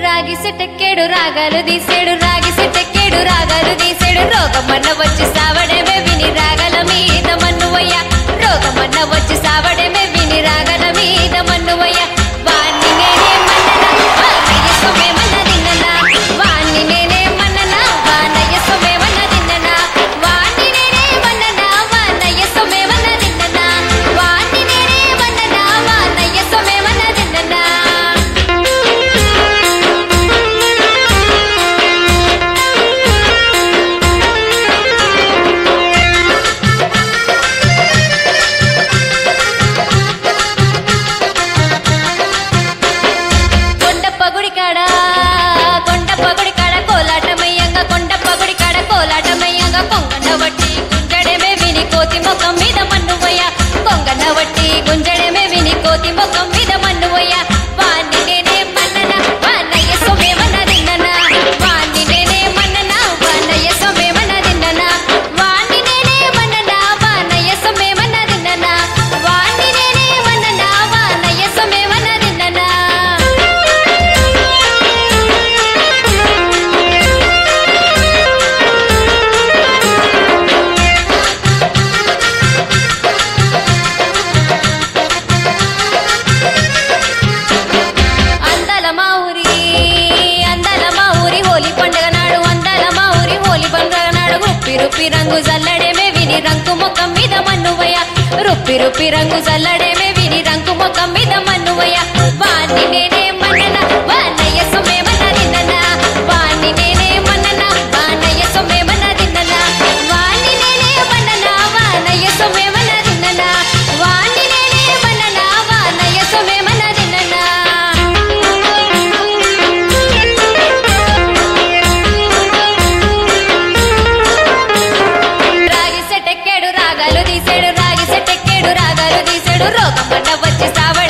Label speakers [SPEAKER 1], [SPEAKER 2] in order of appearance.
[SPEAKER 1] రాగి సెటెక్కేడు రాగాలు తీసేడు రాగి సెటెక్కేడు రాగాలు తీసేడు రోగమన్న వచ్చి సావడమే విని రాగల మీద మన్నువయ్య రోగమన్న వచ్చి సావడమే విని రాగల మీద మన్నువయ్య వాణ్ణి నేనే మన్ననా వానయ్య సొమ్మేమన్న తిన్ననా వాణ్ణి నేనే మన్ననా వానయ్య సొమ్మేమన్న తిన్ననా వాణ్ణి నేనే మన్ననా వానయ్య సొమ్మేమన్న తిన్ననా వాణ్ణి నేనే మన్ననా వానయ్య సొమ్మేమన్న తిన్ననా కొండపగుడి కాడ కోలాటమయ్యంగా కొండపగుడి కాడ కోలాటమయ్యంగా కొంగన వట్టి గుంజడమే విని కోతి ముఖం మీద మన్నువయ్య కొంగన వట్టి గుంజడమే విని కోతి ముఖం మీద మన్నువయ్య వాణ్ణి నేనే మన్ననా వానయ్య సొమ్మేమన్న తిన్ననా వాణ్ణి నేనే మన్ననా వానయ్య సొమ్మేమన్న తిన్ననా వాణ్ణి నేనే మన్ననా వానయ్య సొమ్మేమన్న తిన్ననా వాణ్ణి నేనే మన్ననా వానయ్య సొమ్మేమన్న తిన్ననా అందాల మా ఊరి హోలీ పండుగ నాడు అందాల మా ఊరి హోలీ పండుగ నాడు రుప్పి రుప్పి రంగు జల్లడేమే విని రంకు ముఖం మీద మన్నువయ్య రుప్పి రుప్పి రంగు జల్లడేమే విని రంకు ముఖం మీద మన్నువయ్య వాణ్ణి నేనే మన్ననా వానయ్య సొమ్మేమన్న తిన్ననా వాణ్ణి నేనే మన్ననా వానయ్య సొమ్మేమన్న తిన్ననా వాణ్ణి నేనే మన్ననా వానయ్య సొమ్మేమన్న తిన్ననా వాణ్ణి నేనే మన్ననా వానయ్య సొమ్మేమన్న తిన్ననా రాగి సెటెక్కేడు రాగాలు తీసేడు రాగి సెటెక్కేడు రాగాలు తీసేడు రోగమన్న వచ్చి సావ